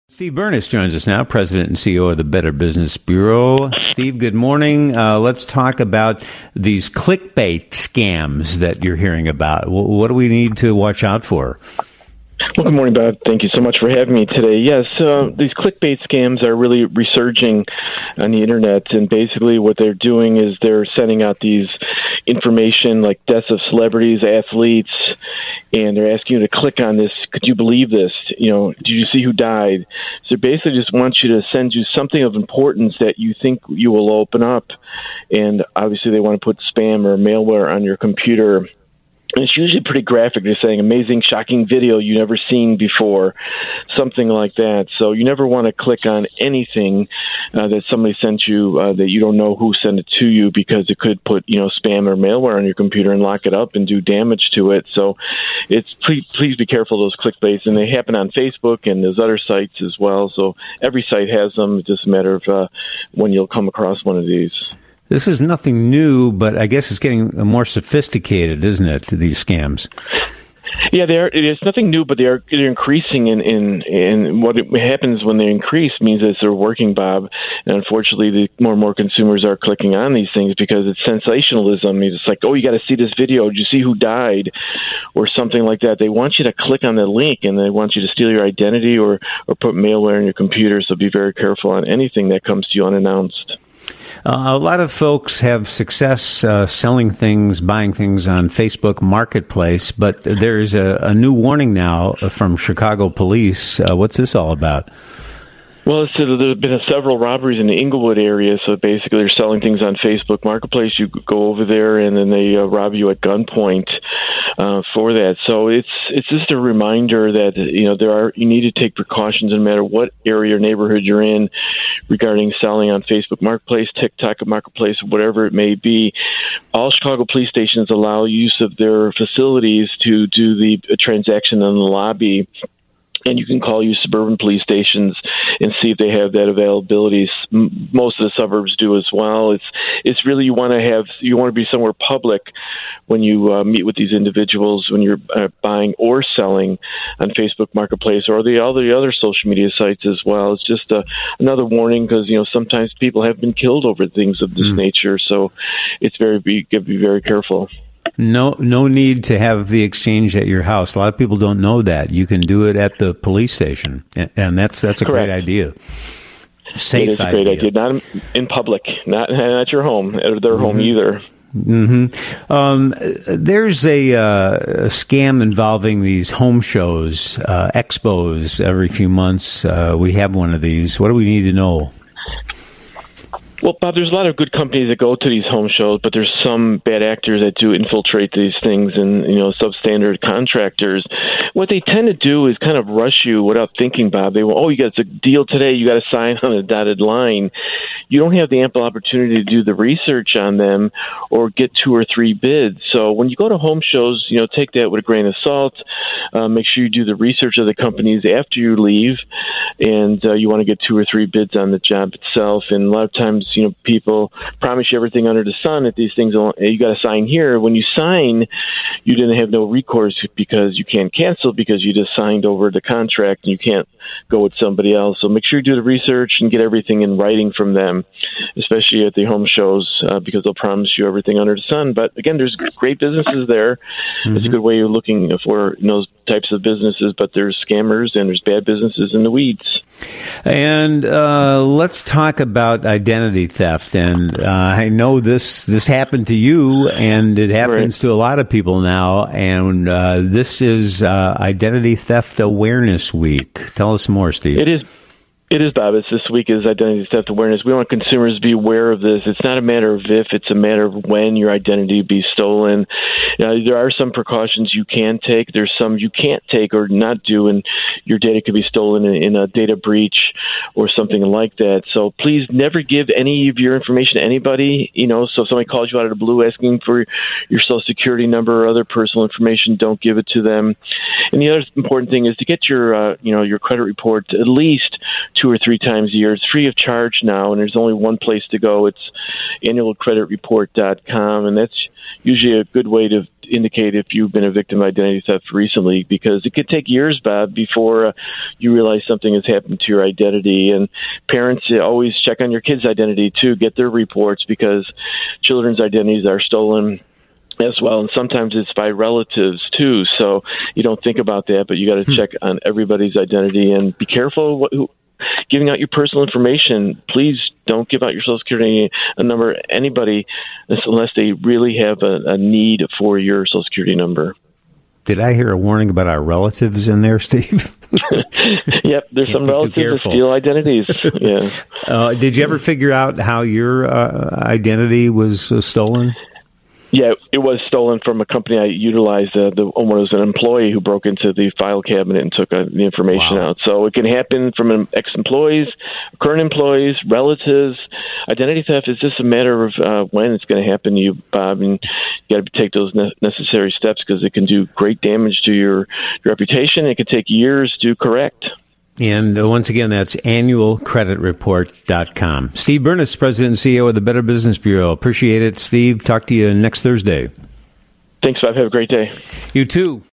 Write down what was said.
Steve Burness joins us now, President and CEO of the Better Business Bureau. Steve, good morning. Let's talk about these clickbait scams that you're hearing about. What do we need to watch out for? Well, good morning, Bob. Thank you so much for having me today. Yes, these clickbait scams are really resurging on the internet, and basically what they're doing is they're sending out these information like deaths of celebrities, athletes, and they're asking you to click on this. Could you believe this? Did you see who died? So basically just want you to send you something of importance that you think you will open up, and obviously they want to put spam or malware on your computer. And it's usually pretty graphic. They're saying amazing, shocking video you never seen before, something like that. So you never want to click on anything that somebody sent you that you don't know who sent it to you, because it could put spam or malware on your computer and lock it up and do damage to it. So please be careful of those clickbaits, and they happen on Facebook and there's other sites as well. So every site has them. It's just a matter of when you'll come across one of these. This is nothing new, but I guess it's getting more sophisticated, isn't it, these scams? Yeah, they are. It is nothing new, but they're increasing. In what happens when they increase means that they're working, Bob. And unfortunately, more and more consumers are clicking on these things because it's sensationalism. It's like, oh, you got to see this video. Did you see who died, or something like that? They want you to click on the link, and they want you to steal your identity or put malware in your computer. So be very careful on anything that comes to you unannounced. A lot of folks have success selling things, buying things on Facebook Marketplace, but there's a new warning now from Chicago police. What's this all about? Well, there's been several robberies in the Inglewood area, so basically they're selling things on Facebook Marketplace. You go over there, and then they rob you at gunpoint for that. So it's just a reminder that you need to take precautions no matter what area or neighborhood you're in regarding selling on Facebook Marketplace, TikTok Marketplace, whatever it may be. All Chicago police stations allow use of their facilities to do the transaction in the lobby. And you can call your suburban police stations and see if they have that availability. Most of the suburbs do as well. It's really you want to be somewhere public when you meet with these individuals, when you're buying or selling on Facebook Marketplace or all the other social media sites as well. It's just another warning, because sometimes people have been killed over things of this nature. So it's be very careful. No need to have the exchange at your house. A lot of people don't know that. You can do it at the police station, and that's a Correct. Great idea. Safe idea. It is a great idea. Not in public, not at your home, at their home either. Mm-hmm. There's a scam involving these home shows, expos every few months. We have one of these. What do we need to know? Well, Bob, there's a lot of good companies that go to these home shows, but there's some bad actors that do infiltrate these things, and substandard contractors. What they tend to do is kind of rush you without thinking, Bob. They will, you got a deal today, you got to sign on a dotted line. You don't have the ample opportunity to do the research on them or get 2 or 3 bids. So when you go to home shows, take that with a grain of salt. Make sure you do the research of the companies after you leave, and you want to get 2 or 3 bids on the job itself. And a lot of times, people promise you everything under the sun that these things, you got to sign here. When you sign, you didn't have no recourse because you can't cancel, because you just signed over the contract and you can't go with somebody else. So make sure you do the research and get everything in writing from them, especially at the home shows, because they'll promise you everything under the sun. But again, there's great businesses there. Mm-hmm. It's a good way of looking for those types of businesses, but there's scammers and there's bad businesses in the weeds. And let's talk about identity theft. And I know this happened to you, and it happens to a lot of people now. And this is Identity Theft Awareness Week. Tell us more, Steve. It is, Bob. This week is Identity Theft Awareness. We want consumers to be aware of this. It's not a matter of if, it's a matter of when your identity be stolen. There are some precautions you can take. There's some you can't take or not do, and your data could be stolen in a data breach or something like that. So please never give any of your information to anybody. So if somebody calls you out of the blue asking for your Social Security number or other personal information, don't give it to them. And the other important thing is to get your credit report at least 2 or 3 times a year. It's free of charge now, and there's only one place to go. It's annualcreditreport.com, and that's usually a good way to indicate if you've been a victim of identity theft recently, because it could take years, Bob, before you realize something has happened to your identity. And parents always check on your kids' identity, too, get their reports, because children's identities are stolen as well, and sometimes it's by relatives too. So you don't think about that, but you got to check on everybody's identity and be careful giving out your personal information. Please don't give out your Social Security number to anybody unless they really have a need for your Social Security number. Did I hear a warning about our relatives in there, Steve? Yep, there's some relatives that steal identities. Yeah. Did you ever figure out how your identity was stolen? Yeah, it was stolen from a company I utilized. The owner was an employee who broke into the file cabinet and took the information out. So it can happen from ex-employees, current employees, relatives. Identity theft is just a matter of when it's going to happen to you, Bob, and you got to take those necessary steps, because it can do great damage to your reputation. It can take years to correct. And once again, that's annualcreditreport.com. Steve Burness, President and CEO of the Better Business Bureau. Appreciate it, Steve. Talk to you next Thursday. Thanks, Bob. Have a great day. You too.